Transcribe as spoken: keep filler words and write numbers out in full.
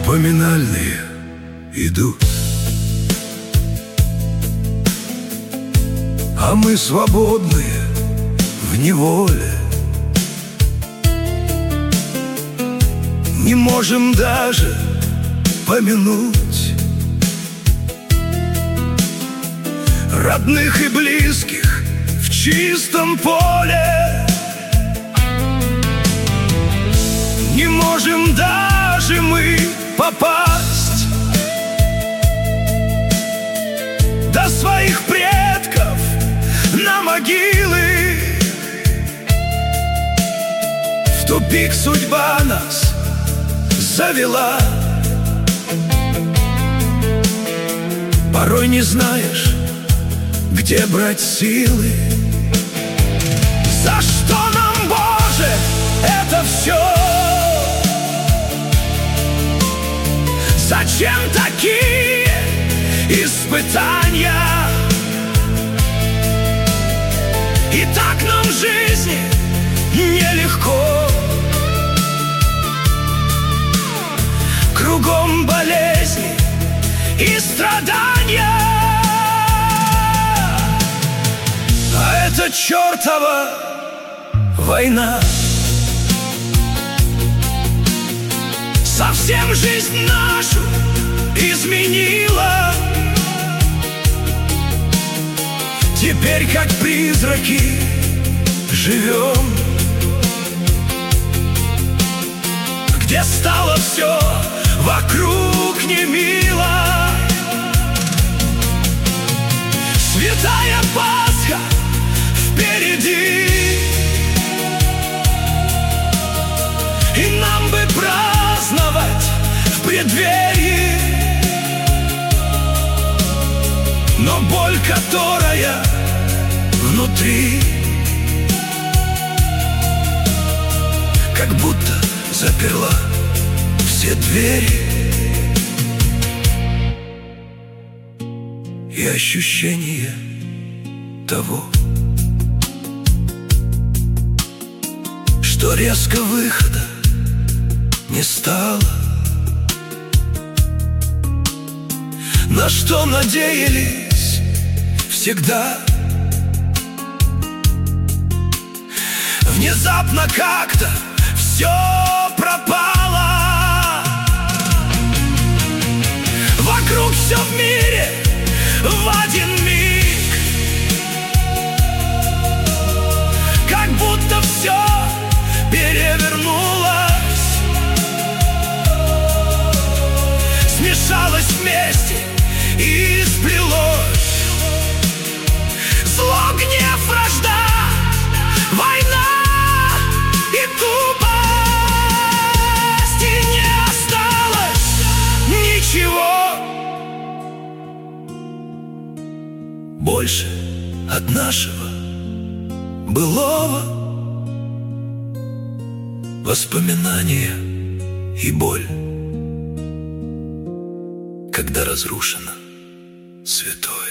поминальные идут, а мы свободные в неволе. Не можем даже помянуть родных и близких в чистом поле. Не можем даже мы попасть до своих предков на могилы. В тупик судьба нас завела. Порой не знаешь, где брать силы. За что нам, Боже, это все? Зачем такие испытания? И так нам в жизни нелегко. Кругом болезни и страдания, а это чертова война. Совсем жизнь нашу изменила. Теперь как призраки живем, где стало все вокруг не мило. Святая Пасха впереди, и нам бы праздновать в преддверии. Но боль, которая внутри, как будто заперла все двери. И ощущение того, что резко выхода не стало. На что надеялись всегда, внезапно как-то все пропало. Вокруг все в мире в один миг, как будто все перевернулось, смешалось вместе и сплелось. Зло, гнев, вражда, война и тупость, и не осталось ничего больше от нашего былого. Воспоминания и боль, когда разрушено святое.